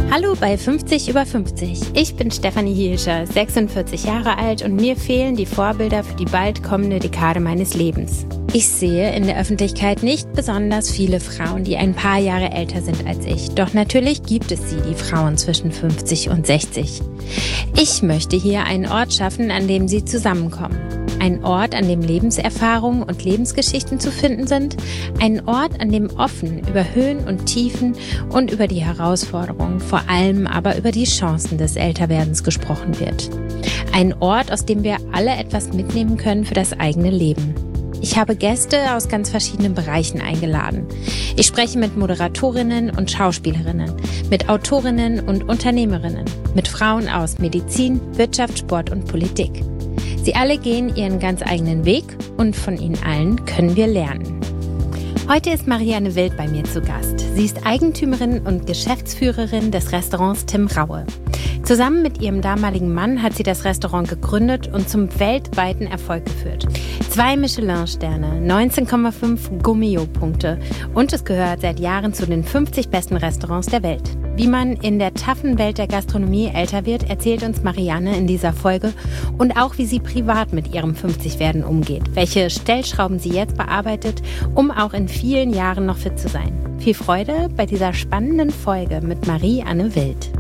Hallo bei 50 über 50. Ich bin Stefanie Hielscher, 46 Jahre alt und mir fehlen die Vorbilder für die bald kommende Dekade meines Lebens. Ich sehe in der Öffentlichkeit nicht besonders viele Frauen, die ein paar Jahre älter sind als ich. Doch natürlich gibt es sie, die Frauen zwischen 50 und 60. Ich möchte hier einen Ort schaffen, an dem sie zusammenkommen. Ein Ort, an dem Lebenserfahrungen und Lebensgeschichten zu finden sind. Ein Ort, an dem offen über Höhen und Tiefen und über die Herausforderungen, vor allem aber über die Chancen des Älterwerdens gesprochen wird. Ein Ort, aus dem wir alle etwas mitnehmen können für das eigene Leben. Ich habe Gäste aus ganz verschiedenen Bereichen eingeladen. Ich spreche mit Moderatorinnen und Schauspielerinnen, mit Autorinnen und Unternehmerinnen, mit Frauen aus Medizin, Wirtschaft, Sport und Politik. Sie alle gehen ihren ganz eigenen Weg und von ihnen allen können wir lernen. Heute ist Marianne Wild bei mir zu Gast. Sie ist Eigentümerin und Geschäftsführerin des Restaurants Tim Raue. Zusammen mit ihrem damaligen Mann hat sie das Restaurant gegründet und zum weltweiten Erfolg geführt. 2 Michelin-Sterne, 19,5 Gummio-Punkte und es gehört seit Jahren zu den 50 besten Restaurants der Welt. Wie man in der taffen Welt der Gastronomie älter wird, erzählt uns Marianne in dieser Folge und auch, wie sie privat mit ihrem 50-Werden umgeht, welche Stellschrauben sie jetzt bearbeitet, um auch in vielen Jahren noch fit zu sein. Viel Freude bei dieser spannenden Folge mit Marianne Wild.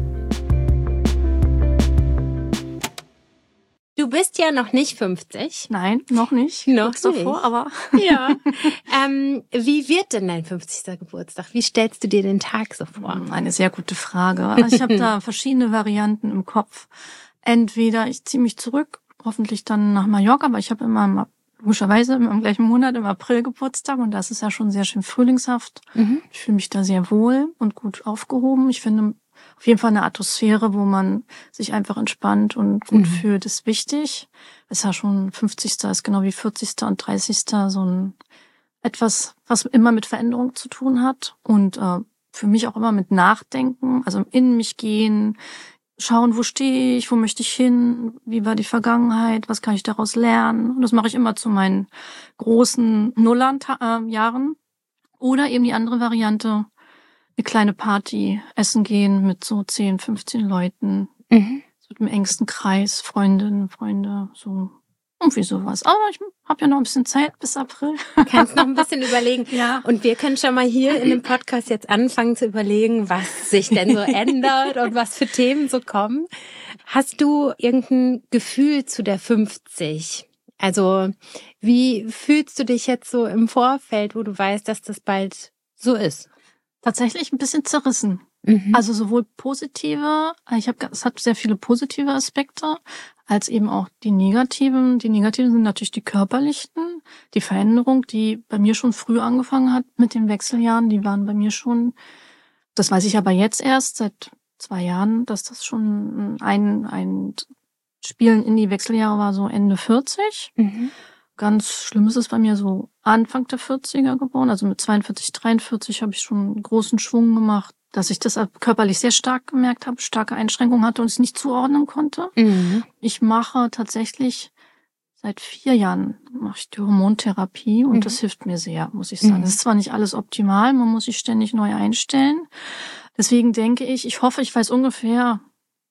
Du bist ja noch nicht 50. Nein, noch nicht. Noch nicht. Davor, aber ja. Wie wird denn dein 50. Geburtstag? Wie stellst du dir den Tag so vor? Eine sehr gute Frage. Also ich habe da verschiedene Varianten im Kopf. Entweder ich ziehe mich zurück, hoffentlich dann nach Mallorca, aber ich habe immer logischerweise im gleichen Monat im April Geburtstag und das ist ja schon sehr schön frühlingshaft. Ich fühle mich da sehr wohl und gut aufgehoben. Ich finde auf jeden Fall eine Atmosphäre, wo man sich einfach entspannt und gut fühlt, ist wichtig. Ist ja schon 50. ist genau wie 40. und 30. so ein etwas, was immer mit Veränderung zu tun hat und für mich auch immer mit Nachdenken, also in mich gehen, schauen, wo stehe ich, wo möchte ich hin, wie war die Vergangenheit, was kann ich daraus lernen. Und das mache ich immer zu meinen großen Nullern-Jahren. Oder eben die andere Variante, eine kleine Party, essen gehen mit so 10, 15 Leuten. So im engsten Kreis, Freundinnen, Freunde, so irgendwie sowas. Aber ich habe ja noch ein bisschen Zeit bis April. Kannst noch ein bisschen überlegen. Ja. Und wir können schon mal hier in dem Podcast jetzt anfangen zu überlegen, was sich denn so ändert und was für Themen so kommen. Hast du irgendein Gefühl zu der 50? Also wie fühlst du dich jetzt so im Vorfeld, wo du weißt, dass das bald so ist? Tatsächlich ein bisschen zerrissen. Also sowohl positive, es hat sehr viele positive Aspekte, als eben auch die negativen. Die negativen sind natürlich die körperlichen, die Veränderung, die bei mir schon früh angefangen hat mit den Wechseljahren, die waren bei mir schon, das weiß ich aber jetzt erst seit 2 Jahren, dass das schon ein Spielen in die Wechseljahre war, so Ende 40. Ganz schlimm ist es bei mir so Anfang der 40er geboren, also mit 42, 43 habe ich schon einen großen Schwung gemacht, dass ich das körperlich sehr stark gemerkt habe, starke Einschränkungen hatte und es nicht zuordnen konnte. Ich mache tatsächlich seit 4 Jahren die Hormontherapie und das hilft mir sehr, muss ich sagen. Es ist zwar nicht alles optimal, man muss sich ständig neu einstellen. Deswegen denke ich hoffe, ich weiß ungefähr,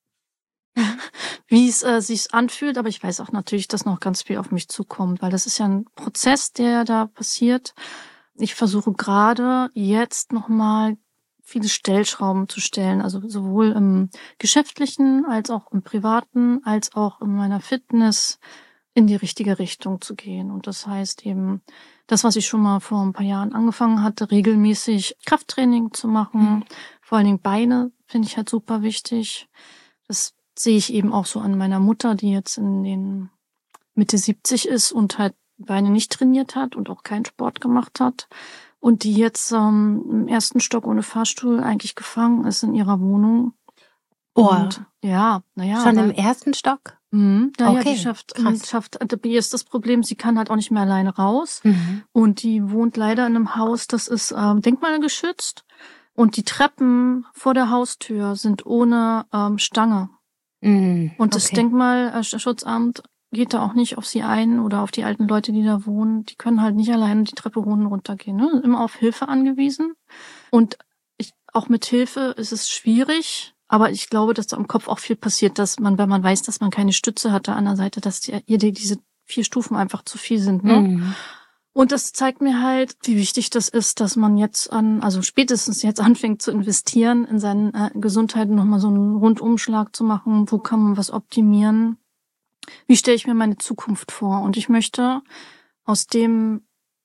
wie es sich anfühlt, aber ich weiß auch natürlich, dass noch ganz viel auf mich zukommt, weil das ist ja ein Prozess, der da passiert. Ich versuche gerade jetzt nochmal viele Stellschrauben zu stellen, also sowohl im Geschäftlichen als auch im Privaten, als auch in meiner Fitness in die richtige Richtung zu gehen. Und das heißt eben, das, was ich schon mal vor ein paar Jahren angefangen hatte, regelmäßig Krafttraining zu machen, vor allen Dingen Beine finde ich halt super wichtig. Das sehe ich eben auch so an meiner Mutter, die jetzt in den Mitte 70 ist und halt Beine nicht trainiert hat und auch keinen Sport gemacht hat. Und die jetzt im 1. Stock ohne Fahrstuhl eigentlich gefangen ist in ihrer Wohnung. Und ja, Schon im 1. Stock? Naja, die schafft, bei ihr ist das Problem, sie kann halt auch nicht mehr alleine raus. Und die wohnt leider in einem Haus, das ist denkmalgeschützt. Und die Treppen vor der Haustür sind ohne Stange. Und das Denkmalschutzamt geht da auch nicht auf sie ein oder auf die alten Leute, die da wohnen. Die können halt nicht alleine die Treppe runtergehen. Ne? Immer auf Hilfe angewiesen. Und auch mit Hilfe ist es schwierig. Aber ich glaube, dass da im Kopf auch viel passiert, dass man, wenn man weiß, dass man keine Stütze hatte an der Seite, dass diese 4 Stufen einfach zu viel sind, ne? Mhm. Und das zeigt mir halt, wie wichtig das ist, dass man jetzt also spätestens jetzt anfängt zu investieren, in seine Gesundheit nochmal so einen Rundumschlag zu machen. Wo kann man was optimieren? Wie stelle ich mir meine Zukunft vor? Und ich möchte aus dem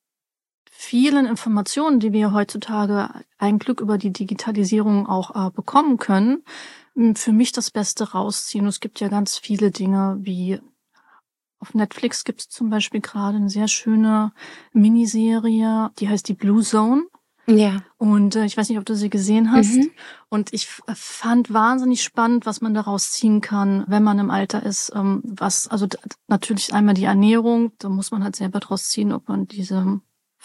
vielen Informationen, die wir heutzutage ein Glück über die Digitalisierung auch bekommen können, für mich das Beste rausziehen. Und es gibt ja ganz viele Dinge, wie auf Netflix gibt es zum Beispiel gerade eine sehr schöne Miniserie, die heißt die Blue Zone. Ja. Und ich weiß nicht, ob du sie gesehen hast. Mhm. Und ich fand wahnsinnig spannend, was man daraus ziehen kann, wenn man im Alter ist. Also natürlich einmal die Ernährung, da muss man halt selber draus ziehen, ob man diese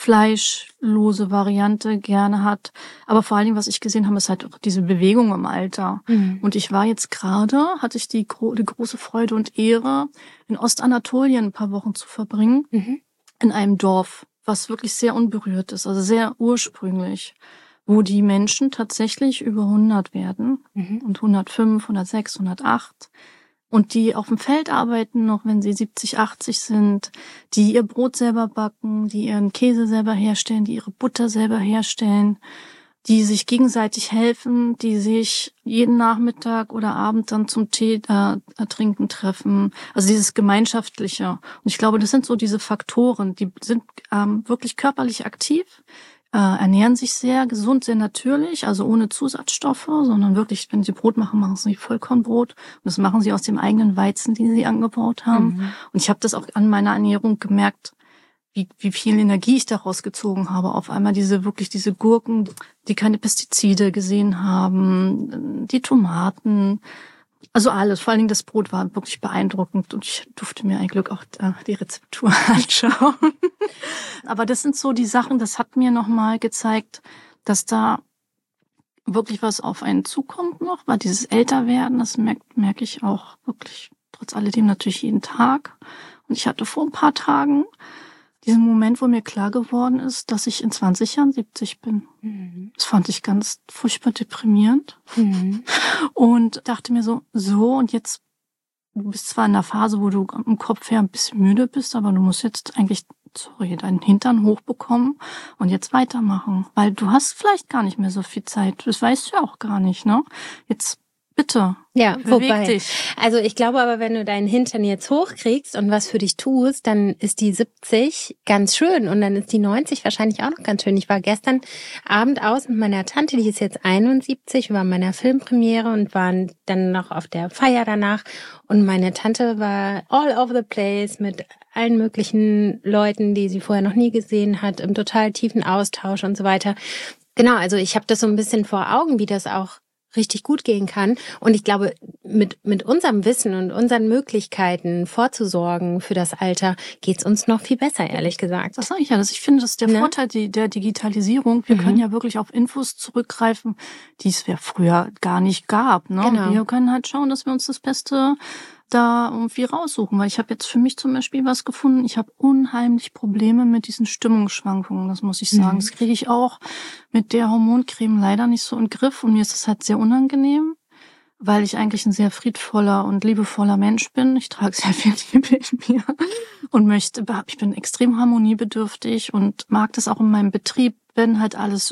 fleischlose Variante gerne hat. Aber vor allen Dingen, was ich gesehen habe, ist halt auch diese Bewegung im Alter. Mhm. Und ich war jetzt gerade, hatte ich die große Freude und Ehre, in Ostanatolien ein paar Wochen zu verbringen, in einem Dorf, was wirklich sehr unberührt ist, also sehr ursprünglich, wo die Menschen tatsächlich über 100 werden und 105, 106, 108 und die auf dem Feld arbeiten, noch wenn sie 70, 80 sind, die ihr Brot selber backen, die ihren Käse selber herstellen, die ihre Butter selber herstellen, die sich gegenseitig helfen, die sich jeden Nachmittag oder Abend dann zum Tee trinken treffen. Also dieses Gemeinschaftliche. Und ich glaube, das sind so diese Faktoren, die sind wirklich körperlich aktiv, ernähren sich sehr gesund, sehr natürlich, also ohne Zusatzstoffe, sondern wirklich, wenn sie Brot machen, machen sie Vollkornbrot. Und das machen sie aus dem eigenen Weizen, den sie angebaut haben. Und ich habe das auch an meiner Ernährung gemerkt, wie viel Energie ich daraus gezogen habe. Auf einmal diese Gurken, die keine Pestizide gesehen haben, die Tomaten, also alles. Vor allen Dingen das Brot war wirklich beeindruckend und ich durfte mir ein Glück auch die Rezeptur anschauen. Aber das sind so die Sachen, das hat mir nochmal gezeigt, dass da wirklich was auf einen zukommt noch, weil dieses Älterwerden, das merke ich auch wirklich trotz alledem natürlich jeden Tag. Und ich hatte vor ein paar Tagen diesen Moment, wo mir klar geworden ist, dass ich in 20 Jahren 70 bin. Das fand ich ganz furchtbar deprimierend. Und dachte mir so, und jetzt, du bist zwar in einer Phase, wo du im Kopf her ein bisschen müde bist, aber du musst jetzt eigentlich, deinen Hintern hochbekommen und jetzt weitermachen. Weil du hast vielleicht gar nicht mehr so viel Zeit. Das weißt du ja auch gar nicht, ne? Jetzt bitte. Ja, beweg dich. Also ich glaube aber, wenn du deinen Hintern jetzt hochkriegst und was für dich tust, dann ist die 70 ganz schön und dann ist die 90 wahrscheinlich auch noch ganz schön. Ich war gestern Abend aus mit meiner Tante, die ist jetzt 71, wir waren bei meiner Filmpremiere und waren dann noch auf der Feier danach und meine Tante war all over the place mit allen möglichen Leuten, die sie vorher noch nie gesehen hat, im total tiefen Austausch und so weiter. Genau, also ich habe das so ein bisschen vor Augen, wie das auch richtig gut gehen kann. Und ich glaube, mit unserem Wissen und unseren Möglichkeiten vorzusorgen für das Alter geht's uns noch viel besser, ehrlich gesagt. Das sage ich ja. Ich finde, das ist der Vorteil der Digitalisierung. Wir können ja wirklich auf Infos zurückgreifen, die es ja früher gar nicht gab. Ne? Genau. Wir können halt schauen, dass wir uns das Beste da irgendwie raussuchen, weil ich habe jetzt für mich zum Beispiel was gefunden. Ich habe unheimlich Probleme mit diesen Stimmungsschwankungen, das muss ich sagen. Das kriege ich auch mit der Hormoncreme leider nicht so in den Griff und mir ist das halt sehr unangenehm, weil ich eigentlich ein sehr friedvoller und liebevoller Mensch bin. Ich trage sehr viel Liebe in mir und ich bin extrem harmoniebedürftig und mag das auch in meinem Betrieb, wenn halt alles,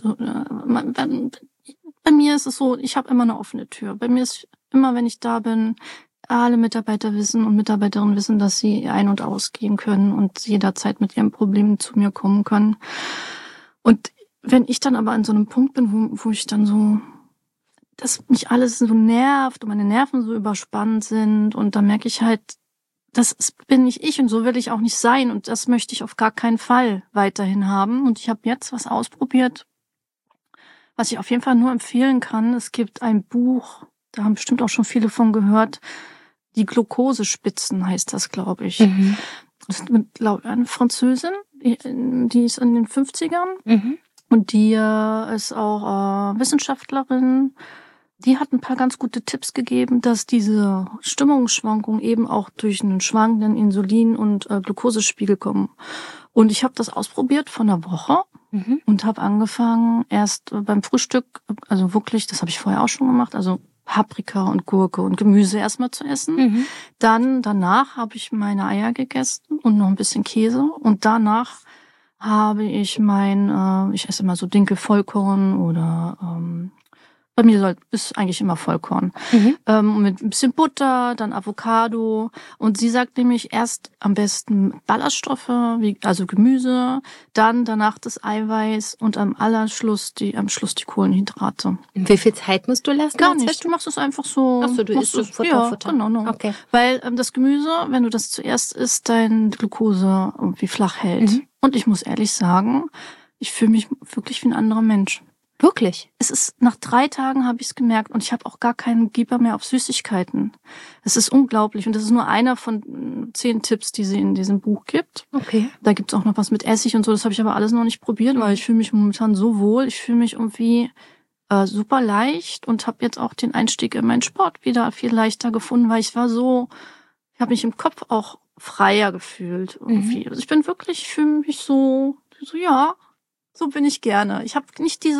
bei mir ist es so, ich habe immer eine offene Tür. Bei mir ist immer, wenn ich da bin, alle Mitarbeiter wissen und Mitarbeiterinnen wissen, dass sie ein- und ausgehen können und jederzeit mit ihren Problemen zu mir kommen können. Und wenn ich dann aber an so einem Punkt bin, wo ich dann so, dass mich alles so nervt und meine Nerven so überspannt sind und dann merke ich halt, bin nicht ich und so will ich auch nicht sein und das möchte ich auf gar keinen Fall weiterhin haben. Und ich habe jetzt was ausprobiert, was ich auf jeden Fall nur empfehlen kann. Es gibt ein Buch, da haben bestimmt auch schon viele von gehört, die Glukosespitzen heißt das, glaube ich. Das ist eine Französin, die ist in den 50ern und die ist auch Wissenschaftlerin. Die hat ein paar ganz gute Tipps gegeben, dass diese Stimmungsschwankungen eben auch durch einen schwankenden Insulin- und Glukosespiegel kommen. Und ich habe das ausprobiert vor einer Woche und habe angefangen erst beim Frühstück, also wirklich, das habe ich vorher auch schon gemacht, also Paprika und Gurke und Gemüse erstmal zu essen. Dann danach habe ich meine Eier gegessen und noch ein bisschen Käse. Und danach habe ich ich esse immer so Dinkel-Vollkorn oder bei mir ist eigentlich immer Vollkorn. Mit ein bisschen Butter, dann Avocado. Und sie sagt nämlich erst am besten Ballaststoffe, also Gemüse, dann danach das Eiweiß und am Schluss die Kohlenhydrate. Wie viel Zeit musst du lassen? Gar nicht, du machst es einfach so. Ach so, du isst es Futter. Ja, genau. Okay. Weil das Gemüse, wenn du das zuerst isst, dein Glucose irgendwie flach hält. Und ich muss ehrlich sagen, ich fühle mich wirklich wie ein anderer Mensch. Wirklich? Es ist, nach 3 Tagen habe ich es gemerkt und ich habe auch gar keinen Geber mehr auf Süßigkeiten. Es ist unglaublich und das ist nur einer von 10 Tipps, die sie in diesem Buch gibt. Okay. Da gibt's auch noch was mit Essig und so, das habe ich aber alles noch nicht probiert, weil ich fühle mich momentan so wohl. Ich fühle mich irgendwie super leicht und habe jetzt auch den Einstieg in meinen Sport wieder viel leichter gefunden, weil ich habe mich im Kopf auch freier gefühlt irgendwie. Also ich fühle mich so ja, so bin ich gerne. Ich habe nicht ich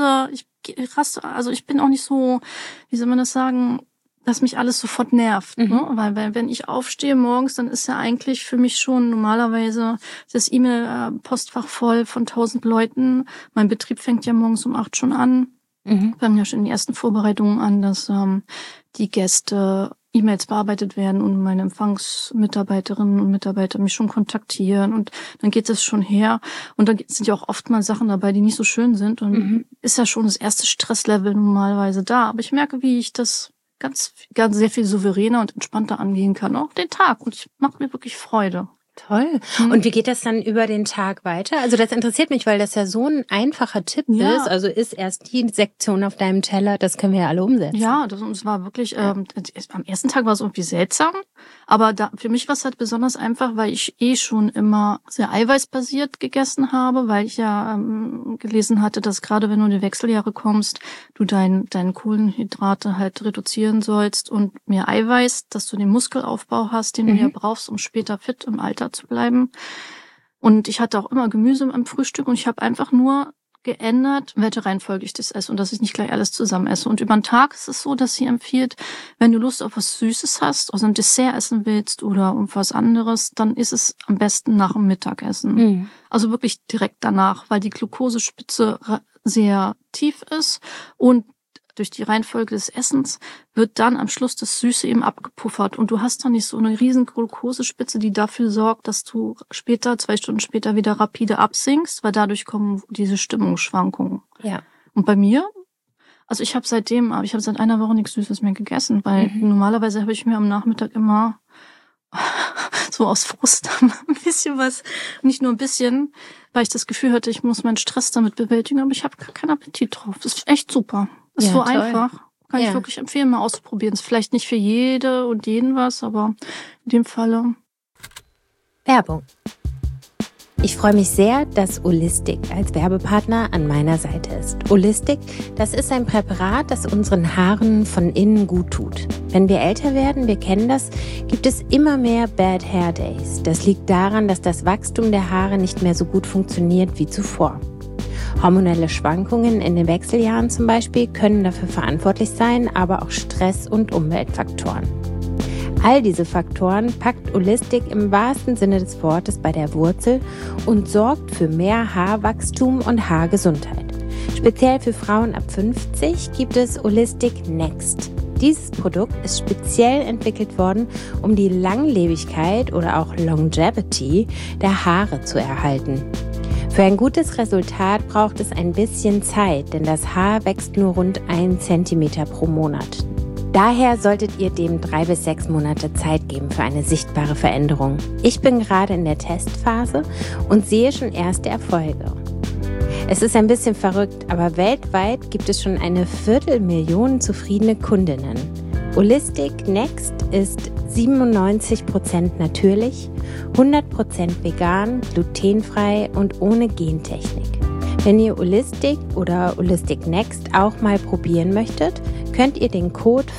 bin auch nicht so, wie soll man das sagen, dass mich alles sofort nervt. Ne? Weil wenn ich aufstehe morgens, dann ist ja eigentlich für mich schon normalerweise das E-Mail-Postfach voll von 1000 Leuten. Mein Betrieb fängt ja morgens um 8 schon an. Wir haben ja schon die ersten Vorbereitungen an, dass die Gäste E-Mails bearbeitet werden und meine Empfangsmitarbeiterinnen und Mitarbeiter mich schon kontaktieren und dann geht es schon her. Und dann sind ja auch oft mal Sachen dabei, die nicht so schön sind und ist ja schon das erste Stresslevel normalerweise da. Aber ich merke, wie ich das ganz sehr viel souveräner und entspannter angehen kann, auch den Tag. Und es macht mir wirklich Freude. Toll. Und wie geht das dann über den Tag weiter? Also das interessiert mich, weil das ja so ein einfacher Tipp ist. Also ist erst die Sektion auf deinem Teller, das können wir ja alle umsetzen. Ja, das war wirklich, am ersten Tag war es irgendwie seltsam, aber für mich war es halt besonders einfach, weil ich schon immer sehr eiweißbasiert gegessen habe, weil ich ja gelesen hatte, dass gerade wenn du in die Wechseljahre kommst, du deine Kohlenhydrate halt reduzieren sollst und mehr Eiweiß, dass du den Muskelaufbau hast, den du ja brauchst, um später fit im Alter zu bleiben. Und ich hatte auch immer Gemüse am Frühstück und ich habe einfach nur geändert, welche Reihenfolge ich das esse und dass ich nicht gleich alles zusammen esse. Und über den Tag ist es so, dass sie empfiehlt, wenn du Lust auf was Süßes hast, also ein Dessert essen willst oder was anderes, dann ist es am besten nach dem Mittagessen. Also wirklich direkt danach, weil die Glukosespitze sehr tief ist und durch die Reihenfolge des Essens wird dann am Schluss das Süße eben abgepuffert. Und du hast dann nicht so eine riesen Glukosespitze, die dafür sorgt, dass du 2 Stunden später wieder rapide absinkst, weil dadurch kommen diese Stimmungsschwankungen. Ja. Und bei mir, also ich habe seit einer Woche nichts Süßes mehr gegessen, weil normalerweise habe ich mir am Nachmittag immer so aus Frust ein bisschen was, nicht nur ein bisschen, weil ich das Gefühl hatte, ich muss meinen Stress damit bewältigen, aber ich habe gar keinen Appetit drauf. Das ist echt super. Das ist so toll. Einfach. Kann ich wirklich empfehlen, mal auszuprobieren. Ist vielleicht nicht für jede und jeden was, aber in dem Falle. Werbung. Ich freue mich sehr, dass Olistic als Werbepartner an meiner Seite ist. Olistic, das ist ein Präparat, das unseren Haaren von innen gut tut. Wenn wir älter werden, wir kennen das, gibt es immer mehr Bad Hair Days. Das liegt daran, dass das Wachstum der Haare nicht mehr so gut funktioniert wie zuvor. Hormonelle Schwankungen in den Wechseljahren zum Beispiel können dafür verantwortlich sein, aber auch Stress und Umweltfaktoren. All diese Faktoren packt Olistic im wahrsten Sinne des Wortes bei der Wurzel und sorgt für mehr Haarwachstum und Haargesundheit. Speziell für Frauen ab 50 gibt es Olistic Next. Dieses Produkt ist speziell entwickelt worden, um die Langlebigkeit oder auch Longevity der Haare zu erhalten. Für ein gutes Resultat braucht es ein bisschen Zeit, denn das Haar wächst nur rund 1 Zentimeter pro Monat. Daher solltet ihr dem 3 bis 6 Monate Zeit geben für eine sichtbare Veränderung. Ich bin gerade in der Testphase und sehe schon erste Erfolge. Es ist ein bisschen verrückt, aber weltweit gibt es schon 250.000 zufriedene Kundinnen. Olistic Next ist 97% natürlich, 100% vegan, glutenfrei und ohne Gentechnik. Wenn ihr Olistic oder Olistic Next auch mal probieren möchtet, könnt ihr den Code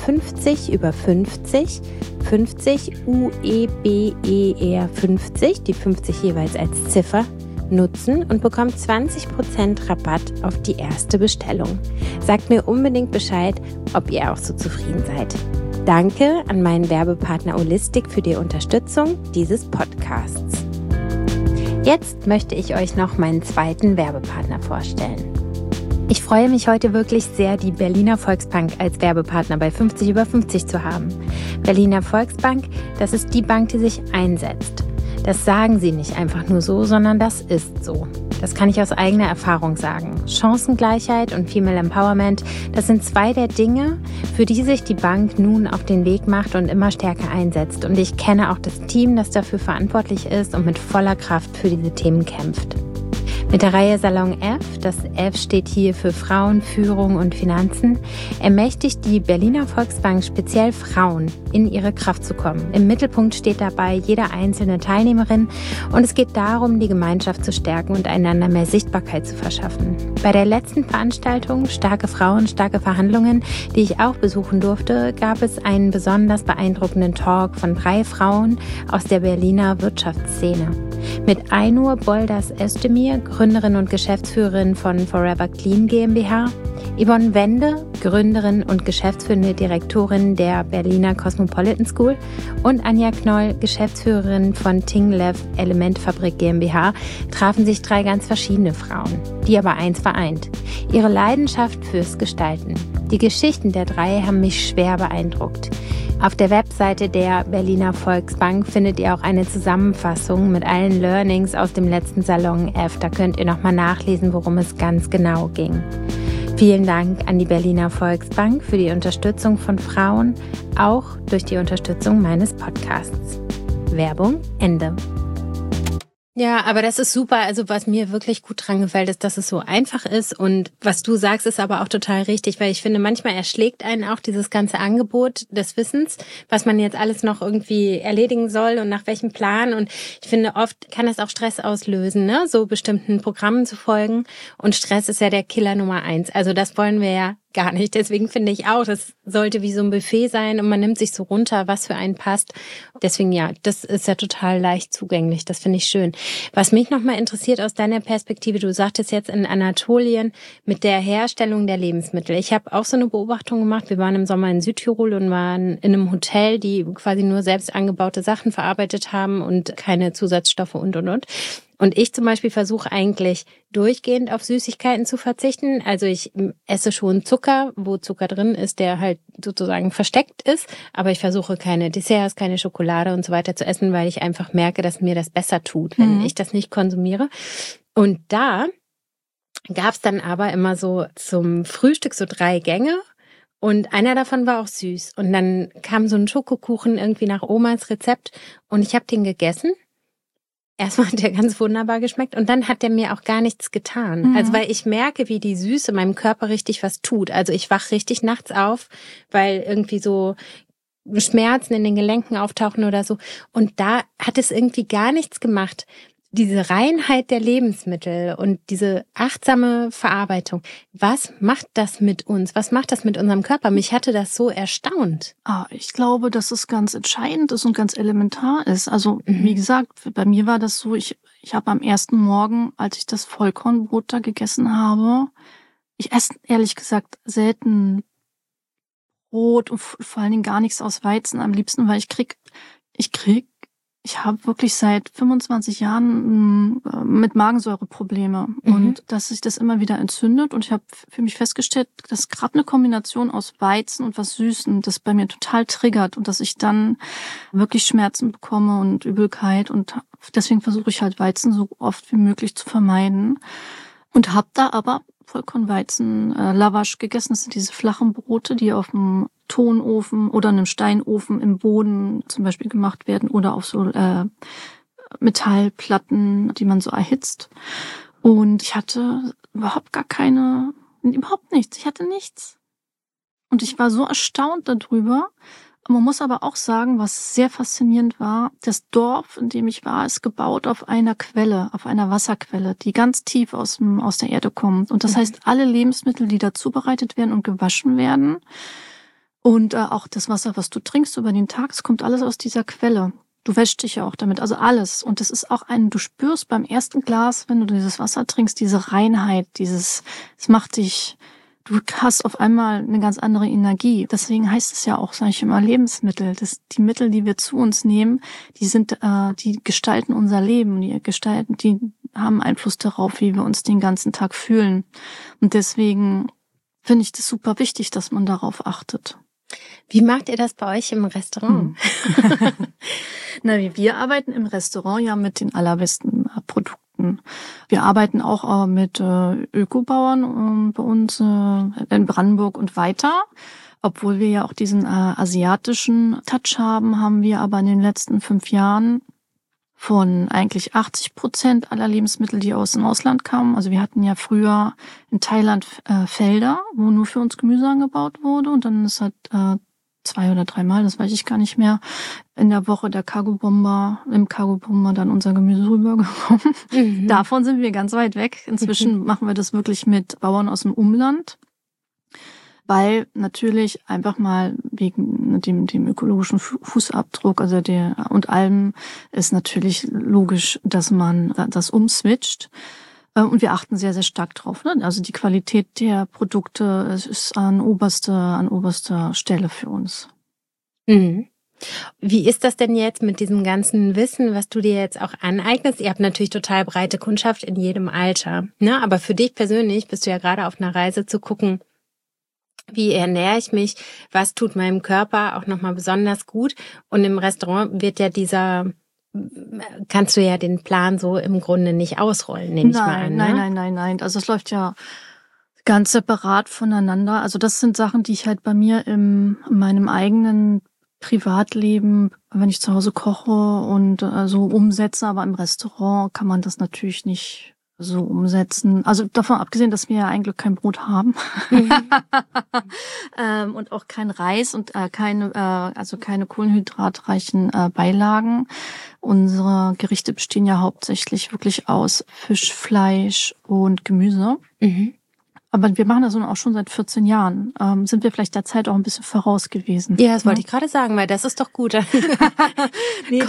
50/50, 50 UEBER50, die 50 jeweils als Ziffer, nutzen und bekommt 20% Rabatt auf die erste Bestellung. Sagt mir unbedingt Bescheid, ob ihr auch so zufrieden seid. Danke an meinen Werbepartner Olistic für die Unterstützung dieses Podcasts. Jetzt möchte ich euch noch meinen zweiten Werbepartner vorstellen. Ich freue mich heute wirklich sehr, die Berliner Volksbank als Werbepartner bei 50 über 50 zu haben. Berliner Volksbank, das ist die Bank, die sich einsetzt. Das sagen sie nicht einfach nur so, sondern das ist so. Das kann ich aus eigener Erfahrung sagen. Chancengleichheit und Female Empowerment, das sind zwei der Dinge, für die sich die Bank nun auf den Weg macht und immer stärker einsetzt. Und ich kenne auch das Team, das dafür verantwortlich ist und mit voller Kraft für diese Themen kämpft. Mit der Reihe Salon F, das F steht hier für Frauen, Führung und Finanzen, ermächtigt die Berliner Volksbank speziell Frauen, in ihre Kraft zu kommen. Im Mittelpunkt steht dabei jede einzelne Teilnehmerin und es geht darum, die Gemeinschaft zu stärken und einander mehr Sichtbarkeit zu verschaffen. Bei der letzten Veranstaltung Starke Frauen, starke Verhandlungen, die ich auch besuchen durfte, gab es einen besonders beeindruckenden Talk von 3 Frauen aus der Berliner Wirtschaftsszene. Mit Aynur Bolders-Özdemir, Gründerin und Geschäftsführerin von Forever Clean GmbH, Yvonne Wende, Gründerin und geschäftsführende Direktorin der Berliner Cosmopolitan School und Anja Knoll, Geschäftsführerin von Tinglev Elementfabrik GmbH, trafen sich 3 ganz verschiedene Frauen, die aber eins vereint: ihre Leidenschaft fürs Gestalten. Die Geschichten der 3 haben mich schwer beeindruckt. Auf der Webseite der Berliner Volksbank findet ihr auch eine Zusammenfassung mit allen Learnings aus dem letzten Salon F. Da könnt ihr nochmal nachlesen, worum es ganz genau ging. Vielen Dank an die Berliner Volksbank für die Unterstützung von Frauen, auch durch die Unterstützung meines Podcasts. Werbung Ende. Ja, aber das ist super. Also was mir wirklich gut dran gefällt, ist, dass es so einfach ist. Und was du sagst, ist aber auch total richtig, weil ich finde, manchmal erschlägt einen auch dieses ganze Angebot des Wissens, was man jetzt alles noch irgendwie erledigen soll und nach welchem Plan. Und ich finde, oft kann das auch Stress auslösen, ne, so bestimmten Programmen zu folgen. Und Stress ist ja der Killer Nummer 1. Also das wollen wir ja gar nicht. Deswegen finde ich auch, das sollte wie so ein Buffet sein und man nimmt sich so runter, was für einen passt. Deswegen ja, das ist ja total leicht zugänglich. Das finde ich schön. Was mich nochmal interessiert aus deiner Perspektive, du sagtest jetzt in Anatolien mit der Herstellung der Lebensmittel. Ich habe auch so eine Beobachtung gemacht. Wir waren im Sommer in Südtirol und waren in einem Hotel, die quasi nur selbst angebaute Sachen verarbeitet haben und keine Zusatzstoffe und. Und ich zum Beispiel versuche eigentlich durchgehend auf Süßigkeiten zu verzichten. Also ich esse schon Zucker, wo Zucker drin ist, der halt sozusagen versteckt ist. Aber ich versuche keine Desserts, keine Schokolade und so weiter zu essen, weil ich einfach merke, dass mir das besser tut, wenn ich das nicht konsumiere. Und da gab's dann aber immer so zum Frühstück so 3 Gänge. Und einer davon war auch süß. Und dann kam so ein Schokokuchen irgendwie nach Omas Rezept und ich habe den gegessen. Erstmal hat der ganz wunderbar geschmeckt und dann hat der mir auch gar nichts getan. Also weil ich merke, wie die Süße meinem Körper richtig was tut. Also ich wach richtig nachts auf, weil irgendwie so Schmerzen in den Gelenken auftauchen oder so. Und da hat es irgendwie gar nichts gemacht. Diese Reinheit der Lebensmittel und diese achtsame Verarbeitung, was macht das mit uns? Was macht das mit unserem Körper? Mich hatte das so erstaunt. Ich glaube, dass es ganz entscheidend ist und ganz elementar ist. Also, wie gesagt, bei mir war das so, ich habe am ersten Morgen, als ich das Vollkornbrot da gegessen habe, ich esse ehrlich gesagt selten Brot und vor allen Dingen gar nichts aus Weizen am liebsten, weil ich habe wirklich seit 25 Jahren mit Magensäure Probleme und dass sich das immer wieder entzündet und ich habe für mich festgestellt, dass gerade eine Kombination aus Weizen und was Süßem das bei mir total triggert und dass ich dann wirklich Schmerzen bekomme und Übelkeit und deswegen versuche ich halt Weizen so oft wie möglich zu vermeiden und habe da aber Vollkornweizen Lavash gegessen. Das sind diese flachen Brote, die auf dem Tonofen oder einem Steinofen im Boden zum Beispiel gemacht werden oder auf so Metallplatten, die man so erhitzt. Und ich hatte überhaupt nichts. Ich hatte nichts. Und ich war so erstaunt darüber. Man muss aber auch sagen, was sehr faszinierend war, das Dorf, in dem ich war, ist gebaut auf einer Quelle, auf einer Wasserquelle, die ganz tief aus der Erde kommt. Und das heißt, alle Lebensmittel, die da zubereitet werden und gewaschen werden und auch das Wasser, was du trinkst über den Tag, es kommt alles aus dieser Quelle. Du wäschst dich ja auch damit, also alles. Und das ist auch du spürst beim ersten Glas, wenn du dieses Wasser trinkst, diese Reinheit, es macht dich, du hast auf einmal eine ganz andere Energie. Deswegen heißt es ja auch, sage ich immer, Lebensmittel. Die Mittel, die wir zu uns nehmen, die gestalten unser Leben, die haben Einfluss darauf, wie wir uns den ganzen Tag fühlen. Und deswegen finde ich das super wichtig, dass man darauf achtet. Wie macht ihr das bei euch im Restaurant? Wir arbeiten im Restaurant ja mit den allerbesten Produkten. Wir arbeiten auch mit Ökobauern bei uns in Brandenburg und weiter. Obwohl wir ja auch diesen asiatischen Touch haben wir aber in den letzten 5 Jahren von eigentlich 80% aller Lebensmittel, die aus dem Ausland kamen. Also wir hatten ja früher in Thailand Felder, wo nur für uns Gemüse angebaut wurde. Und dann ist halt 2 oder 3 Mal, das weiß ich gar nicht mehr, in der Woche im Cargo-Bomber dann unser Gemüse rübergekommen. Mhm. Davon sind wir ganz weit weg. Inzwischen machen wir das wirklich mit Bauern aus dem Umland. Weil natürlich einfach mal wegen dem ökologischen Fußabdruck, und allem ist natürlich logisch, dass man das umswitcht. Und wir achten sehr, sehr stark drauf. Ne? Also die Qualität der Produkte ist an oberster Stelle für uns. Mhm. Wie ist das denn jetzt mit diesem ganzen Wissen, was du dir jetzt auch aneignest? Ihr habt natürlich total breite Kundschaft in jedem Alter. Ne? Aber für dich persönlich bist du ja gerade auf einer Reise zu gucken, wie ernähre ich mich, was tut meinem Körper auch nochmal besonders gut. Und im Restaurant wird ja kannst du ja den Plan so im Grunde nicht ausrollen, nehme ich mal an. Nein. Also es läuft ja ganz separat voneinander. Also das sind Sachen, die ich halt bei mir in meinem eigenen Privatleben, wenn ich zu Hause koche und so umsetze, aber im Restaurant kann man das natürlich nicht so umsetzen. Also davon abgesehen, dass wir ja eigentlich kein Brot haben und auch kein Reis und keine kohlenhydratreichen Beilagen. Unsere Gerichte bestehen ja hauptsächlich wirklich aus Fisch, Fleisch und Gemüse. Mhm. Aber wir machen das auch schon seit 14 Jahren. Sind wir vielleicht der Zeit auch ein bisschen voraus gewesen. Ja, das wollte ich gerade sagen, weil das ist doch gut. Nee,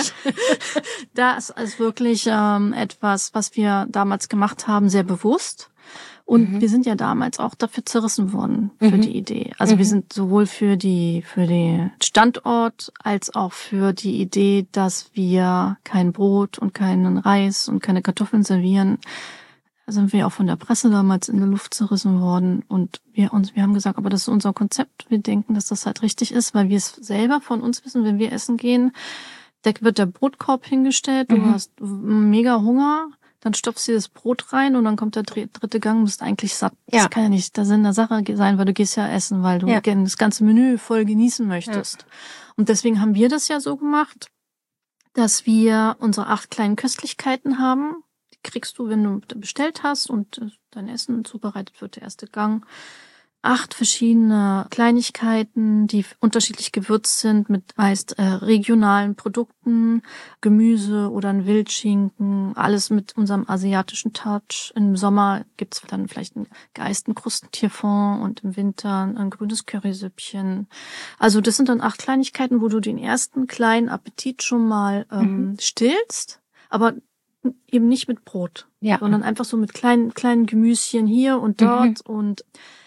das ist wirklich etwas, was wir damals gemacht haben, sehr bewusst. Und wir sind ja damals auch dafür zerrissen worden, für die Idee. Also wir sind sowohl für den Standort als auch für die Idee, dass wir kein Brot und keinen Reis und keine Kartoffeln servieren. Sind wir auch von der Presse damals in der Luft zerrissen worden und wir haben gesagt, aber das ist unser Konzept. Wir denken, dass das halt richtig ist, weil wir es selber von uns wissen, wenn wir essen gehen, da wird der Brotkorb hingestellt, du hast mega Hunger, dann stopfst du das Brot rein und dann kommt der 3. Gang und bist eigentlich satt. Ja. Das kann ja nicht der Sinn der Sache sein, weil du gehst ja essen, weil du gerne das ganze Menü voll genießen möchtest. Ja. Und deswegen haben wir das ja so gemacht, dass wir unsere 8 kleinen Köstlichkeiten haben. Kriegst du, wenn du bestellt hast und dein Essen zubereitet wird, der 1. Gang. 8 verschiedene Kleinigkeiten, die unterschiedlich gewürzt sind mit meist regionalen Produkten, Gemüse oder ein Wildschinken, alles mit unserem asiatischen Touch. Im Sommer gibt's dann vielleicht einen geeisten Krustentierfond und im Winter ein grünes Currysüppchen. Also das sind dann 8 Kleinigkeiten, wo du den ersten kleinen Appetit schon mal stillst, aber eben nicht mit Brot, sondern einfach so mit kleinen Gemüschen hier und dort und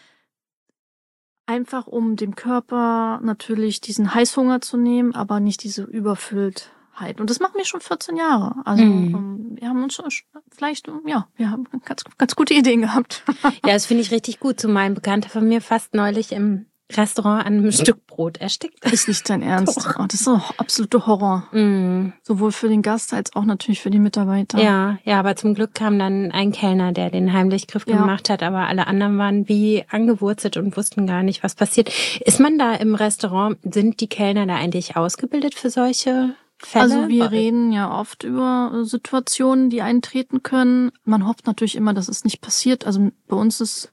einfach um dem Körper natürlich diesen Heißhunger zu nehmen, aber nicht diese Überfülltheit. Und das machen wir schon 14 Jahre. Also wir haben uns schon wir haben ganz gute Ideen gehabt. Ja, das finde ich richtig gut. Zumal ein Bekannter von mir fast neulich im Restaurant an einem Stück Brot erstickt. Ist nicht dein Ernst. Oh, das ist so absolute Horror. Sowohl für den Gast als auch natürlich für die Mitarbeiter. Ja, aber zum Glück kam dann ein Kellner, der den Heimlichgriff gemacht hat, aber alle anderen waren wie angewurzelt und wussten gar nicht, was passiert. Ist man da im Restaurant, sind die Kellner da eigentlich ausgebildet für solche Fälle? Also wir reden ja oft über Situationen, die eintreten können. Man hofft natürlich immer, dass es nicht passiert. Also bei uns ist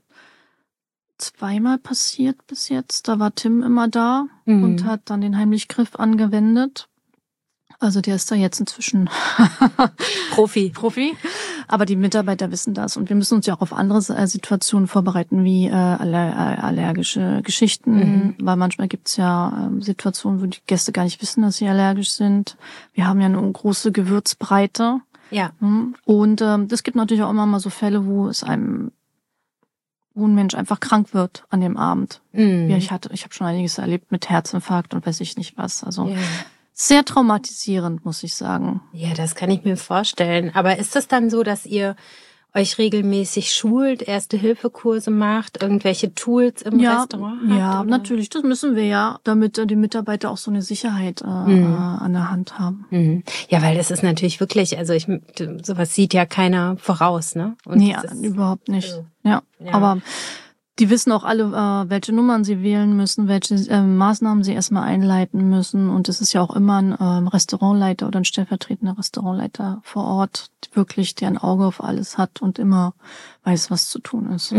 2-mal passiert bis jetzt. Da war Tim immer da und hat dann den Heimlichgriff angewendet. Also der ist da jetzt inzwischen Profi. Aber die Mitarbeiter wissen das. Und wir müssen uns ja auch auf andere Situationen vorbereiten, wie allergische Geschichten. Weil manchmal gibt's ja Situationen, wo die Gäste gar nicht wissen, dass sie allergisch sind. Wir haben ja eine große Gewürzbreite. Ja. Und es gibt natürlich auch immer mal so Fälle, wo ein Mensch einfach krank wird an dem Abend. Ja, ich habe schon einiges erlebt mit Herzinfarkt und weiß ich nicht was. Also sehr traumatisierend, muss ich sagen. Ja, das kann ich mir vorstellen. Aber ist das dann so, dass ihr euch regelmäßig schult, Erste-Hilfe-Kurse macht, irgendwelche Tools im Restaurant habt? Ja, oder? Natürlich, das müssen wir ja, damit die Mitarbeiter auch so eine Sicherheit an der Hand haben. Ja, weil das ist natürlich wirklich, also sowas sieht ja keiner voraus, ne? Und nee, überhaupt nicht. Ja, aber die wissen auch alle, welche Nummern sie wählen müssen, welche Maßnahmen sie erstmal einleiten müssen. Und es ist ja auch immer ein Restaurantleiter oder ein stellvertretender Restaurantleiter vor Ort, wirklich, der ein Auge auf alles hat und immer weiß, was zu tun ist.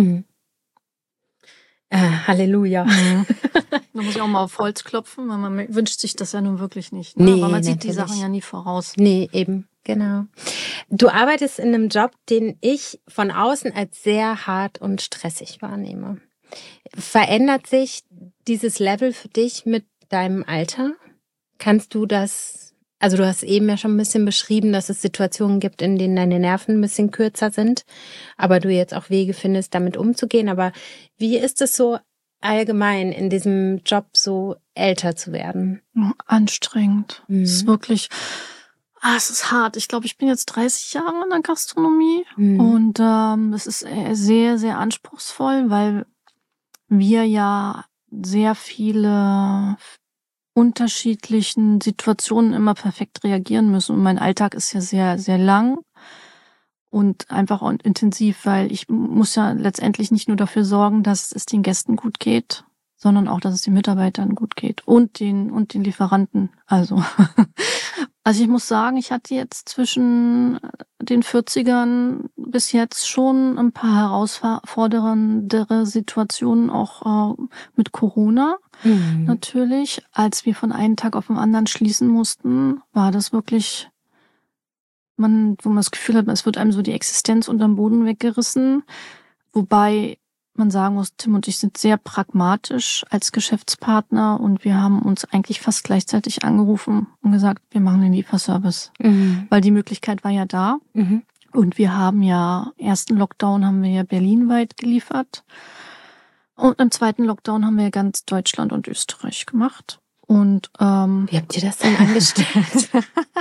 Halleluja. Da muss ich auch mal auf Holz klopfen, weil man wünscht sich das ja nun wirklich nicht. Ne? Nee, aber man sieht natürlich. die Sachen ja nie voraus. Nee, eben. Genau. Du arbeitest in einem Job, den ich von außen als sehr hart und stressig wahrnehme. Verändert sich dieses Level für dich mit deinem Alter? Kannst du das, also du hast eben ja schon ein bisschen beschrieben, dass es Situationen gibt, in denen deine Nerven ein bisschen kürzer sind, aber du jetzt auch Wege findest, damit umzugehen. Aber wie ist es so allgemein in diesem Job, so älter zu werden? Anstrengend. Es ist wirklich... es ist hart. Ich glaube, ich bin jetzt 30 Jahre in der Gastronomie und es ist sehr, sehr anspruchsvoll, weil wir ja sehr viele unterschiedlichen Situationen immer perfekt reagieren müssen. Und mein Alltag ist ja sehr, sehr lang und einfach und intensiv, weil ich muss ja letztendlich nicht nur dafür sorgen, dass es den Gästen gut geht, sondern auch, dass es den Mitarbeitern gut geht und den Lieferanten. Also ich muss sagen, ich hatte jetzt zwischen den 40ern bis jetzt schon ein paar herausforderndere Situationen, auch mit Corona. Natürlich. Als wir von einem Tag auf den anderen schließen mussten, war das wirklich, wo man das Gefühl hat, es wird einem so die Existenz unterm Boden weggerissen. Wobei man sagen muss, Tim und ich sind sehr pragmatisch als Geschäftspartner und wir haben uns eigentlich fast gleichzeitig angerufen und gesagt, wir machen den Lieferservice. Weil die Möglichkeit war ja da. Und wir haben ja, ersten Lockdown haben wir ja berlinweit geliefert. Und im zweiten Lockdown haben wir ja ganz Deutschland und Österreich gemacht. Und wie habt ihr das denn angestellt?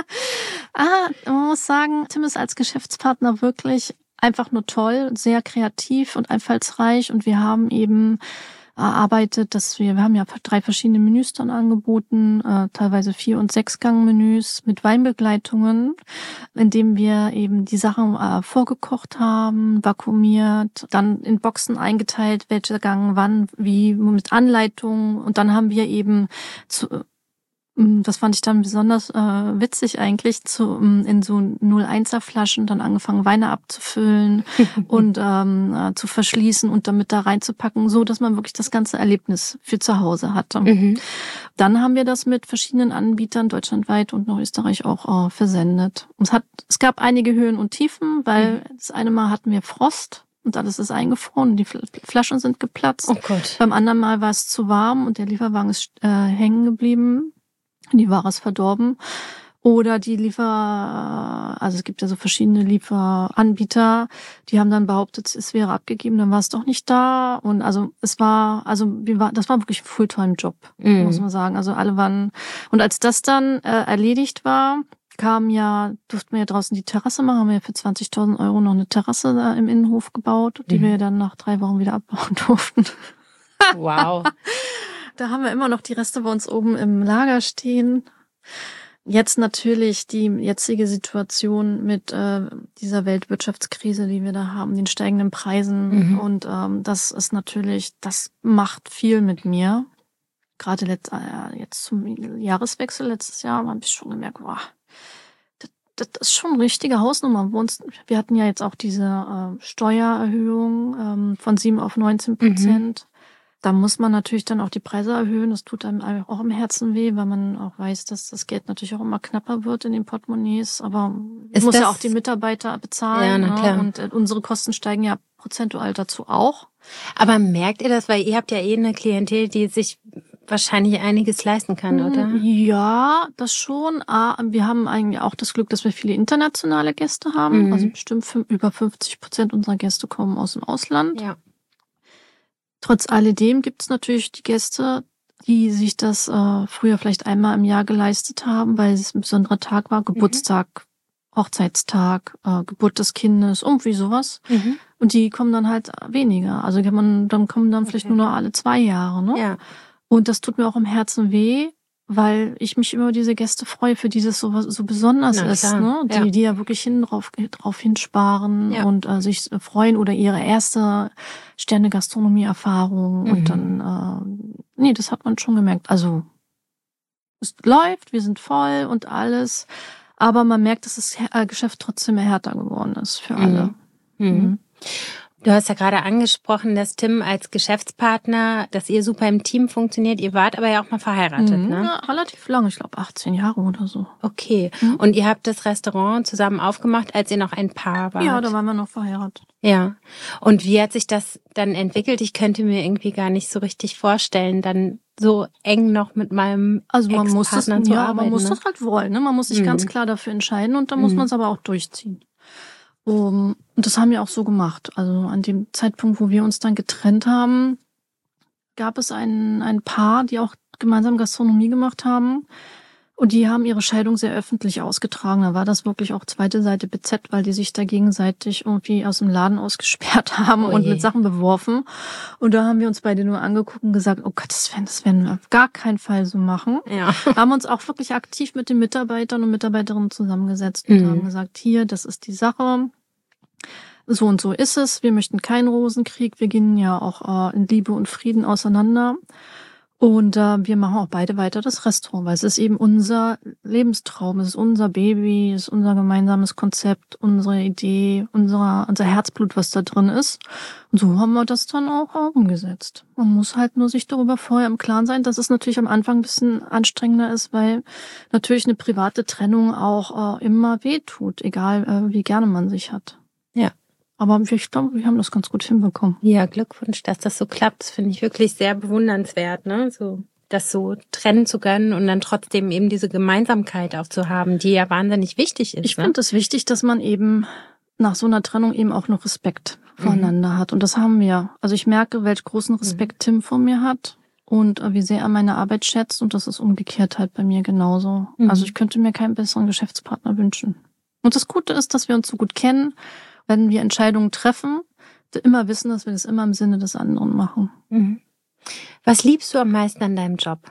Man muss sagen, Tim ist als Geschäftspartner wirklich einfach nur toll, sehr kreativ und einfallsreich. Und wir haben eben erarbeitet, wir haben ja 3 verschiedene Menüs dann angeboten, teilweise 4- und 6-Gang-Menüs mit Weinbegleitungen, indem wir eben die Sachen vorgekocht haben, vakuumiert, dann in Boxen eingeteilt, welcher Gang wann, wie, mit Anleitungen. Und dann haben wir eben das fand ich dann besonders witzig eigentlich, in so 01er Flaschen dann angefangen, Weine abzufüllen und zu verschließen und damit da reinzupacken, so dass man wirklich das ganze Erlebnis für zu Hause hatte. Dann haben wir das mit verschiedenen Anbietern deutschlandweit und nach Österreich auch versendet. Und es gab einige Höhen und Tiefen, weil das eine Mal hatten wir Frost. Und alles ist eingefroren, die Flaschen sind geplatzt. Oh Gott. Beim anderen Mal war es zu warm und der Lieferwagen ist hängen geblieben. Die Ware ist verdorben. Oder also es gibt ja so verschiedene Lieferanbieter, die haben dann behauptet, es wäre abgegeben, dann war es doch nicht da. Und das war wirklich ein Fulltime-Job, muss man sagen. Also alle waren, und als das dann erledigt war, durften wir ja draußen die Terrasse machen, haben wir ja für 20.000 € noch eine Terrasse da im Innenhof gebaut, die wir dann nach 3 Wochen wieder abbauen durften. Wow. Da haben wir immer noch die Reste bei uns oben im Lager stehen. Jetzt natürlich die jetzige Situation mit dieser Weltwirtschaftskrise, die wir da haben, den steigenden Preisen. Und das ist natürlich, das macht viel mit mir. Gerade jetzt zum Jahreswechsel letztes Jahr habe ich schon gemerkt, das ist schon eine richtige Hausnummer. Wir hatten ja jetzt auch diese Steuererhöhung von 7 auf 19%. Da muss man natürlich dann auch die Preise erhöhen. Das tut einem auch im Herzen weh, weil man auch weiß, dass das Geld natürlich auch immer knapper wird in den Portemonnaies. Aber man muss ja auch die Mitarbeiter bezahlen. Ja, na klar. Und unsere Kosten steigen ja prozentual dazu auch. Aber merkt ihr das? Weil ihr habt ja eine Klientel, die sich wahrscheinlich einiges leisten kann, oder? Ja, das schon. Wir haben eigentlich auch das Glück, dass wir viele internationale Gäste haben. Also bestimmt über 50% unserer Gäste kommen aus dem Ausland. Ja. Trotz alledem gibt es natürlich die Gäste, die sich das früher vielleicht einmal im Jahr geleistet haben, weil es ein besonderer Tag war, Geburtstag, Hochzeitstag, Geburt des Kindes, irgendwie sowas. Und die kommen dann halt weniger. Also dann kommen dann vielleicht nur noch alle 2 Jahre, ne? Ja. Und das tut mir auch im Herzen weh, weil ich mich über diese Gäste freue, für die das so besonders ist, ne? Die ja wirklich drauf hinsparen und sich freuen oder ihre erste Sterne-Gastronomie-Erfahrung. Und dann, das hat man schon gemerkt. Also es läuft, wir sind voll und alles, aber man merkt, dass das Geschäft trotzdem härter geworden ist für alle. Du hast ja gerade angesprochen, dass Tim als Geschäftspartner, dass ihr super im Team funktioniert. Ihr wart aber ja auch mal verheiratet, ne? Ja, relativ lange, ich glaube 18 Jahre oder so. Okay. Und ihr habt das Restaurant zusammen aufgemacht, als ihr noch ein Paar wart? Ja, da waren wir noch verheiratet. Ja. Und wie hat sich das dann entwickelt? Ich könnte mir irgendwie gar nicht so richtig vorstellen, dann so eng noch mit meinem Ex-Partner zu arbeiten. Man muss das halt wollen, ne? Man muss sich ganz klar dafür entscheiden und dann muss man es aber auch durchziehen. Und das haben wir auch so gemacht. Also an dem Zeitpunkt, wo wir uns dann getrennt haben, gab es ein Paar, die auch gemeinsam Gastronomie gemacht haben. Und die haben ihre Scheidung sehr öffentlich ausgetragen. Da war das wirklich auch zweite Seite BZ, weil die sich da gegenseitig irgendwie aus dem Laden ausgesperrt haben und mit Sachen beworfen. Und da haben wir uns beide nur angeguckt und gesagt, oh Gott, das werden wir auf gar keinen Fall so machen. Ja. Haben uns auch wirklich aktiv mit den Mitarbeitern und Mitarbeiterinnen zusammengesetzt und haben gesagt, hier, das ist die Sache. So und so ist es. Wir möchten keinen Rosenkrieg. Wir gehen ja auch in Liebe und Frieden auseinander. Und wir machen auch beide weiter das Restaurant, weil es ist eben unser Lebenstraum, es ist unser Baby, es ist unser gemeinsames Konzept, unsere Idee, unser Herzblut, was da drin ist. Und so haben wir das dann auch umgesetzt. Man muss halt nur sich darüber vorher im Klaren sein, dass es natürlich am Anfang ein bisschen anstrengender ist, weil natürlich eine private Trennung auch immer wehtut, egal wie gerne man sich hat. Ja. Aber ich glaube, wir haben das ganz gut hinbekommen. Ja, Glückwunsch, dass das so klappt. Das finde ich wirklich sehr bewundernswert, ne? So, das so trennen zu können und dann trotzdem eben diese Gemeinsamkeit auch zu haben, die ja wahnsinnig wichtig ist. Ich finde es wichtig, dass man eben nach so einer Trennung eben auch noch Respekt voneinander hat. Und das haben wir. Also ich merke, welch großen Respekt Tim vor mir hat und wie sehr er meine Arbeit schätzt. Und das ist umgekehrt halt bei mir genauso. Also ich könnte mir keinen besseren Geschäftspartner wünschen. Und das Gute ist, dass wir uns so gut kennen, wenn wir Entscheidungen treffen, immer wissen, dass wir das immer im Sinne des anderen machen. Was liebst du am meisten an deinem Job?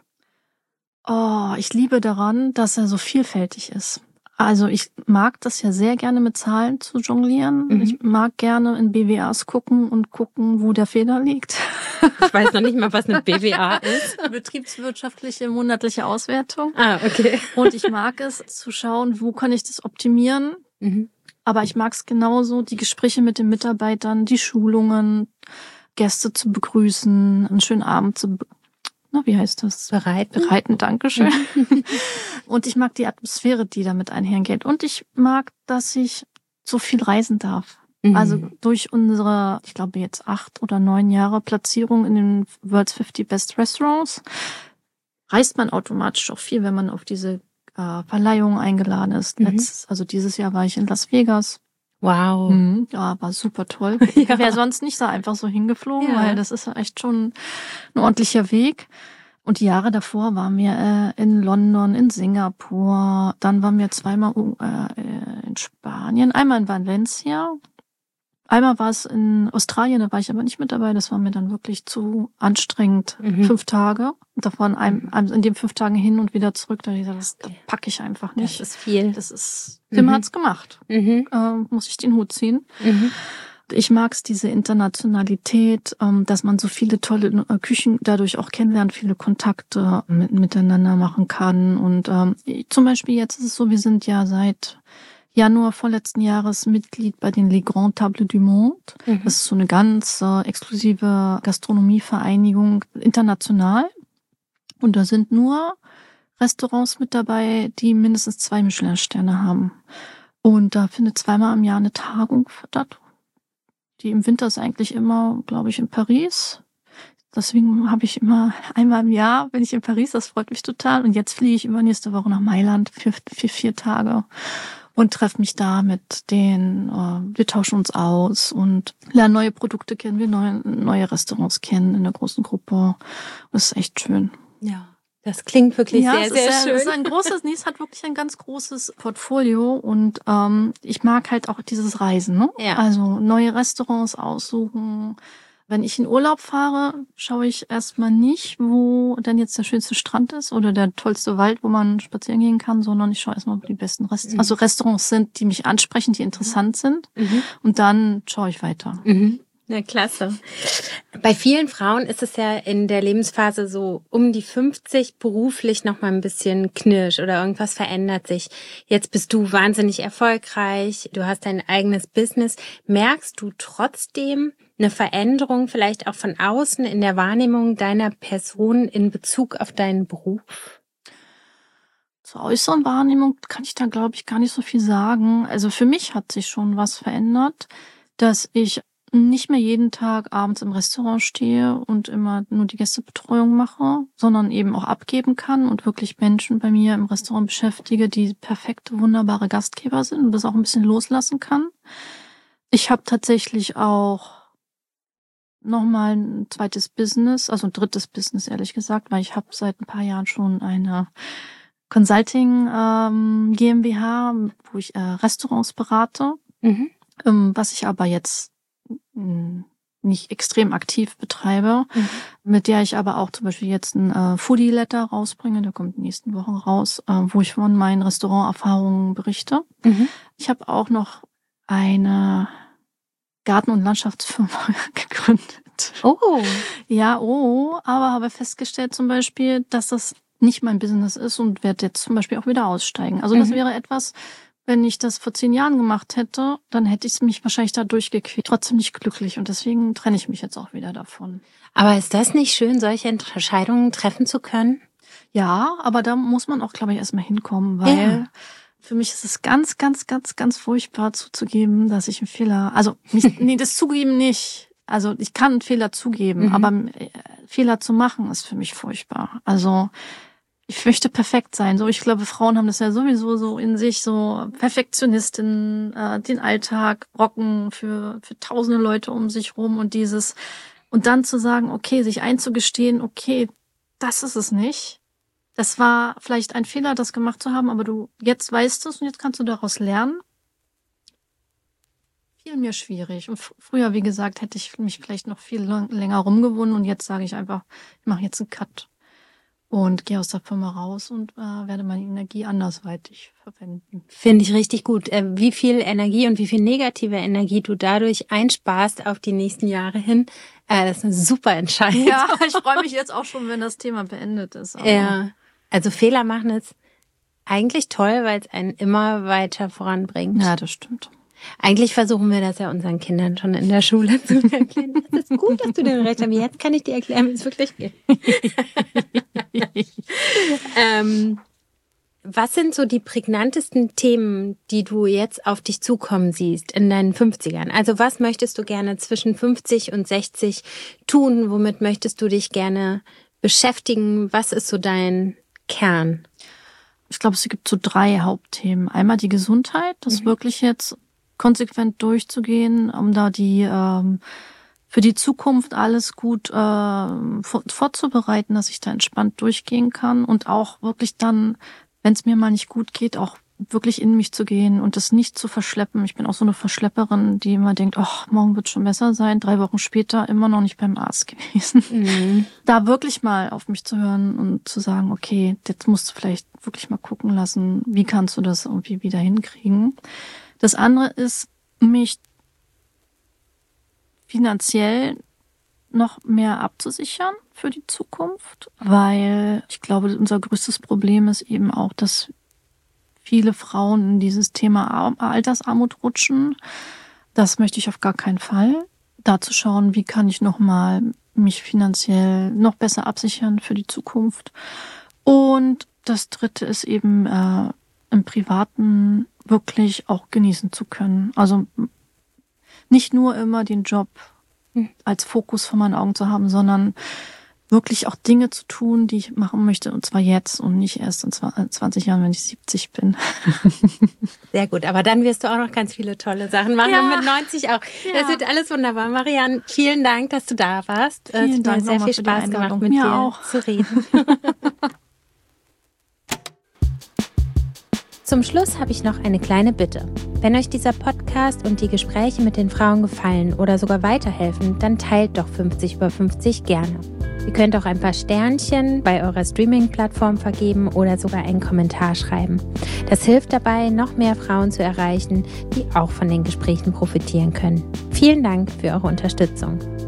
Oh, ich liebe daran, dass er so vielfältig ist. Also ich mag das ja sehr gerne mit Zahlen zu jonglieren. Ich mag gerne in BWAs gucken, wo der Fehler liegt. Ich weiß noch nicht mal, was eine BWA ist. Betriebswirtschaftliche monatliche Auswertung. Okay. Und ich mag es zu schauen, wo kann ich das optimieren. Aber ich mag es genauso, die Gespräche mit den Mitarbeitern, die Schulungen, Gäste zu begrüßen, einen schönen Abend wie heißt das? Bereiten, Dankeschön. Und ich mag die Atmosphäre, die damit einhergeht. Und ich mag, dass ich so viel reisen darf. Also durch unsere, ich glaube jetzt 8 oder 9 Jahre Platzierung in den World's 50 Best Restaurants, reist man automatisch auch viel, wenn man auf diese Verleihung eingeladen ist. Also dieses Jahr war ich in Las Vegas. Wow. Ja, war super toll. Ich wäre sonst nicht so einfach so hingeflogen, weil das ist echt schon ein ordentlicher Weg. Und die Jahre davor waren wir in London, in Singapur. Dann waren wir 2-mal in Spanien, einmal in Valencia. Einmal war es in Australien, da war ich aber nicht mit dabei. Das war mir dann wirklich zu anstrengend. 5 Tage. Und davon in den 5 Tagen hin und wieder zurück. Da habe ich gesagt, das packe ich einfach nicht. Das ist viel. Tim hat's gemacht. Muss ich den Hut ziehen. Ich mag's, diese Internationalität, dass man so viele tolle Küchen dadurch auch kennenlernt, viele Kontakte miteinander machen kann. Und zum Beispiel jetzt ist es so, wir sind ja seit Januar vorletzten Jahres Mitglied bei den Les Grandes Tables du Monde. Das ist so eine ganz exklusive Gastronomievereinigung international. Und da sind nur Restaurants mit dabei, die mindestens 2 Michelin-Sterne haben. Und da findet zweimal im Jahr eine Tagung statt. Die im Winter ist eigentlich immer, glaube ich, in Paris. Deswegen habe ich immer einmal im Jahr, bin ich in Paris, das freut mich total. Und jetzt fliege ich übernächste Woche nach Mailand für 4 Tage und treffe mich da mit denen. Wir tauschen uns aus und lernen neue Produkte kennen, wir neue Restaurants kennen in der großen Gruppe. Das ist echt schön. Ja. Das klingt wirklich sehr, sehr schön. Es ist ein großes, es hat wirklich ein ganz großes Portfolio und ich mag halt auch dieses Reisen, ne? Ja. Also neue Restaurants aussuchen. Wenn ich in Urlaub fahre, schaue ich erstmal nicht, wo denn jetzt der schönste Strand ist oder der tollste Wald, wo man spazieren gehen kann, sondern ich schaue erstmal, wo die besten Restaurants, also Restaurants sind, die mich ansprechen, die interessant sind. Und dann schaue ich weiter. Na, klasse. Bei vielen Frauen ist es ja in der Lebensphase so um die 50 beruflich noch mal ein bisschen knirsch oder irgendwas verändert sich. Jetzt bist du wahnsinnig erfolgreich, du hast dein eigenes Business. Merkst du trotzdem eine Veränderung vielleicht auch von außen in der Wahrnehmung deiner Person in Bezug auf deinen Beruf? Zur äußeren Wahrnehmung kann ich da, glaube ich, gar nicht so viel sagen. Also für mich hat sich schon was verändert, dass ich nicht mehr jeden Tag abends im Restaurant stehe und immer nur die Gästebetreuung mache, sondern eben auch abgeben kann und wirklich Menschen bei mir im Restaurant beschäftige, die perfekte, wunderbare Gastgeber sind und das auch ein bisschen loslassen kann. Ich habe tatsächlich auch nochmal ein zweites Business, also ein drittes Business, ehrlich gesagt, weil ich habe seit ein paar Jahren schon eine Consulting GmbH, wo ich Restaurants berate, was ich aber jetzt nicht extrem aktiv betreibe, mit der ich aber auch zum Beispiel jetzt ein Foodie-Letter rausbringe, der kommt in den nächsten Wochen raus, wo ich von meinen Restauranterfahrungen berichte. Ich habe auch noch eine Garten- und Landschaftsfirma gegründet. Ja, aber habe festgestellt zum Beispiel, dass das nicht mein Business ist und werde jetzt zum Beispiel auch wieder aussteigen. Also das wäre etwas, wenn ich das vor 10 Jahren gemacht hätte, dann hätte ich mich wahrscheinlich da durchgequält. Trotzdem nicht glücklich und deswegen trenne ich mich jetzt auch wieder davon. Aber ist das nicht schön, solche Entscheidungen treffen zu können? Ja, aber da muss man auch, glaube ich, erstmal hinkommen, weil für mich ist es ganz, ganz, ganz, ganz furchtbar zuzugeben, dass ich einen Fehler, also das Zugeben nicht. Also ich kann einen Fehler zugeben, aber Fehler zu machen ist für mich furchtbar. Also ich möchte perfekt sein. So, ich glaube, Frauen haben das ja sowieso so in sich, so Perfektionistin, den Alltag rocken für tausende Leute um sich rum und dann zu sagen, okay, sich einzugestehen, okay, das ist es nicht. Das war vielleicht ein Fehler, das gemacht zu haben, aber jetzt weißt du es und jetzt kannst du daraus lernen. Viel mehr schwierig. Und früher, wie gesagt, hätte ich mich vielleicht noch viel länger rumgewunden und jetzt sage ich einfach, ich mache jetzt einen Cut. Und gehe aus der Firma raus und werde meine Energie andersweitig verwenden. Finde ich richtig gut. Wie viel Energie und wie viel negative Energie du dadurch einsparst auf die nächsten Jahre hin, das ist eine super Entscheidung. Ja, ich freue mich jetzt auch schon, wenn das Thema beendet ist. Aber ja, also Fehler machen ist eigentlich toll, weil es einen immer weiter voranbringt. Ja, das stimmt. Eigentlich versuchen wir das ja unseren Kindern schon in der Schule zu erklären. Das ist gut, dass du den recht hast. Jetzt kann ich dir erklären, wie es wirklich geht. Was sind so die prägnantesten Themen, die du jetzt auf dich zukommen siehst in deinen 50ern? Also was möchtest du gerne zwischen 50 und 60 tun? Womit möchtest du dich gerne beschäftigen? Was ist so dein Kern? Ich glaube, es gibt so 3 Hauptthemen. Einmal die Gesundheit, das wirklich jetzt konsequent durchzugehen, um da für die Zukunft alles gut vorzubereiten, dass ich da entspannt durchgehen kann und auch wirklich dann, wenn es mir mal nicht gut geht, auch wirklich in mich zu gehen und das nicht zu verschleppen. Ich bin auch so eine Verschlepperin, die immer denkt, ach, morgen wird schon besser sein. 3 Wochen später immer noch nicht beim Arzt gewesen. Da wirklich mal auf mich zu hören und zu sagen, okay, jetzt musst du vielleicht wirklich mal gucken lassen, wie kannst du das irgendwie wieder hinkriegen. Das andere ist, mich finanziell noch mehr abzusichern für die Zukunft, weil ich glaube, unser größtes Problem ist eben auch, dass viele Frauen in dieses Thema Altersarmut rutschen. Das möchte ich auf gar keinen Fall. Da zu schauen, wie kann ich nochmal mich finanziell noch besser absichern für die Zukunft. Und das Dritte ist eben im Privaten wirklich auch genießen zu können. Also nicht nur immer den Job als Fokus vor meinen Augen zu haben, sondern wirklich auch Dinge zu tun, die ich machen möchte, und zwar jetzt und nicht erst in 20 Jahren, wenn ich 70 bin. Sehr gut, aber dann wirst du auch noch ganz viele tolle Sachen machen und mit 90 auch. Ja. Das wird alles wunderbar. Marianne, vielen Dank, dass du da warst. Vielen Dank, es hat sehr viel Spaß gemacht, mit dir auch zu reden. Zum Schluss habe ich noch eine kleine Bitte. Wenn euch dieser Podcast und die Gespräche mit den Frauen gefallen oder sogar weiterhelfen, dann teilt doch 50 über 50 gerne. Ihr könnt auch ein paar Sternchen bei eurer Streaming-Plattform vergeben oder sogar einen Kommentar schreiben. Das hilft dabei, noch mehr Frauen zu erreichen, die auch von den Gesprächen profitieren können. Vielen Dank für eure Unterstützung.